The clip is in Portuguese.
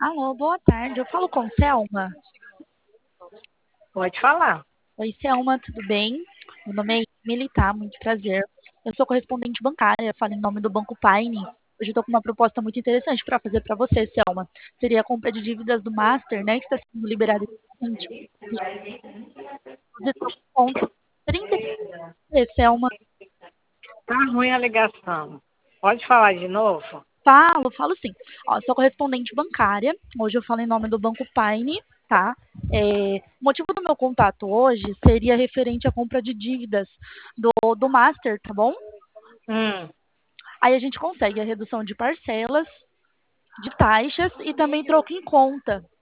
Alô, boa tarde. Eu falo com Selma. Pode falar. Oi, Selma, tudo bem? Meu nome é Emily, tá? Muito prazer. Eu sou correspondente bancária, falo em nome do Banco Paine. Hoje eu tô com uma proposta muito interessante para fazer para você, Selma. Seria a compra de dívidas do Master, né, que está sendo liberada recentemente. Você está com conta 33, Selma. Tá ruim a ligação. Pode falar de novo? Falo sim. Ó, sou correspondente bancária. Hoje eu falo em nome do Banco Paine, tá? O motivo do meu contato hoje seria referente à compra de dívidas do Master, tá bom? Hum. Aí a gente consegue a redução de parcelas, de taxas e também troca em conta.